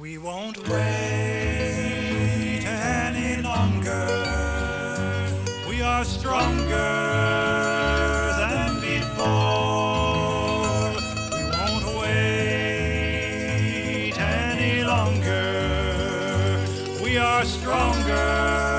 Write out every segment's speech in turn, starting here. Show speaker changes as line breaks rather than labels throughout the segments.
We won't wait any longer. We are stronger than before. We won't wait any longer. We are stronger.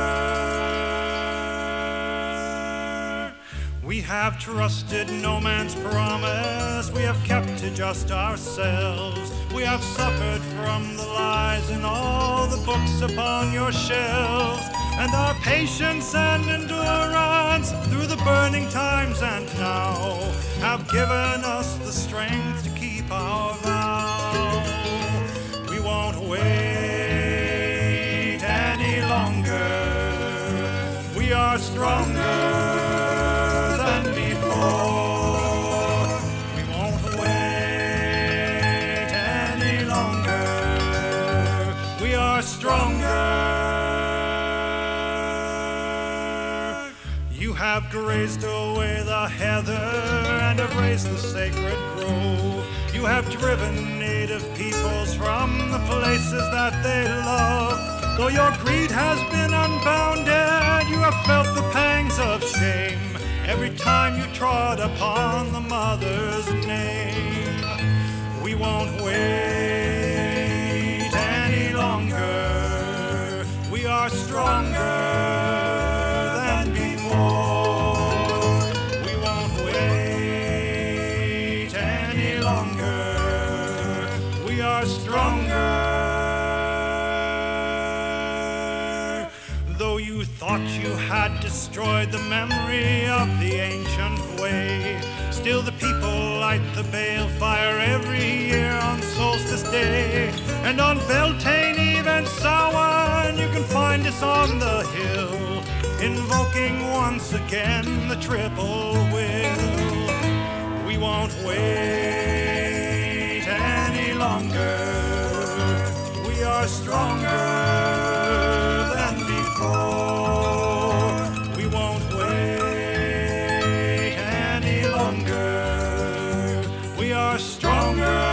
We have trusted no man's promise. We have kept to just ourselves. We have suffered from the lies in all the books upon your shelves. And our patience and endurance through the burning times and now have given us the strength to keep our vow. We won't wait any longer. We are stronger than before. We won't wait any longer. We are stronger. You have grazed away the heather and have raised the sacred grove. You have driven native peoples from the places that they love. Though your greed has been unbounded, you have felt the pangs of shame every time you trod upon the mother's name. We won't wait any longer. We are stronger than before. We won't wait any longer. We are stronger. Though you thought you had destroyed the memory of the ancient way, still the people light the balefire every year on Solstice Day. And on Beltane Eve and Samhain you can find us on the hill, invoking once again the triple will. We won't wait any longer. We are stronger than before. We won't wait any longer. We are stronger.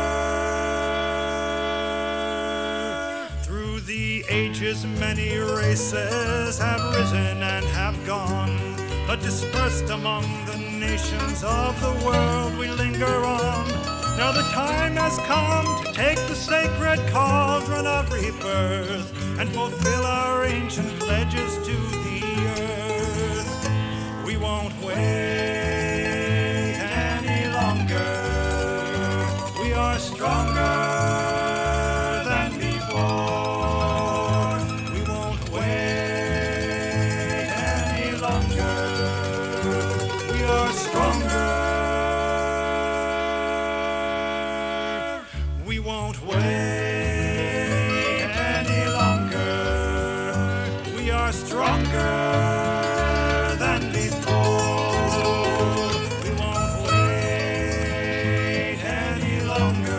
Through the ages many races have risen and have gone, but dispersed among the nations of the world we linger on. Now the time has come to take the sacred cauldron of rebirth and fulfill our ancient pledges to the earth. We won't wait any longer. We are stronger than before. We won't wait any longer. We are stronger. We won't wait any longer. We are stronger than before. We won't wait any longer.